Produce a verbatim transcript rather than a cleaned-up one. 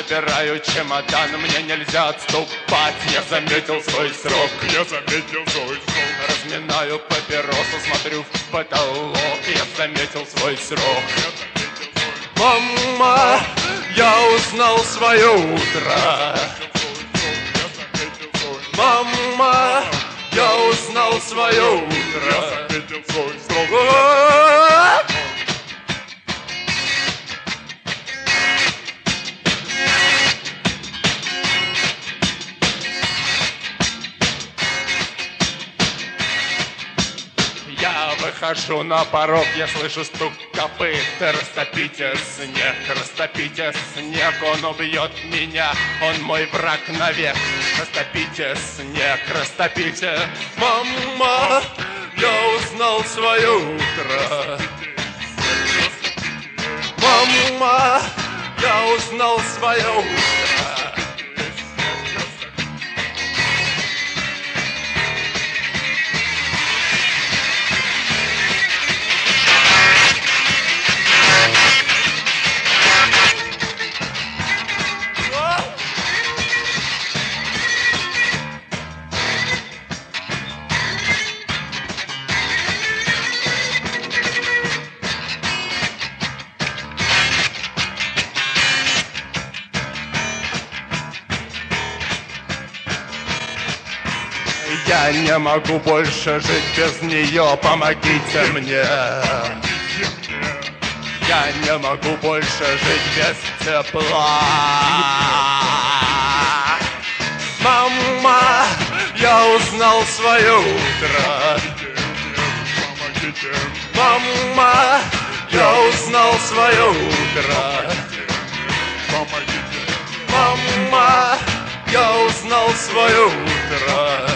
собираю чемодан, мне нельзя отступать. Я заметил свой срок, Я заметил свой срок. разминаю папиросу, смотрю в потолок. Я заметил свой срок. Мама, я узнал свое утро. Мама, я узнал свое утро. Я заметил свой срок. Я выхожу на порог, я слышу стук копыт. Растопите снег, растопите снег, он убьет меня, он мой враг навек. Растопите снег, растопите. Мама, я узнал свое утро. Мама, я узнал свое утро. Я не могу больше жить без нее, помогите мне. Я не могу больше жить без тепла. Мама, я узнал свое утро. Мама, я узнал свое утро. Мама, я узнал свое утро.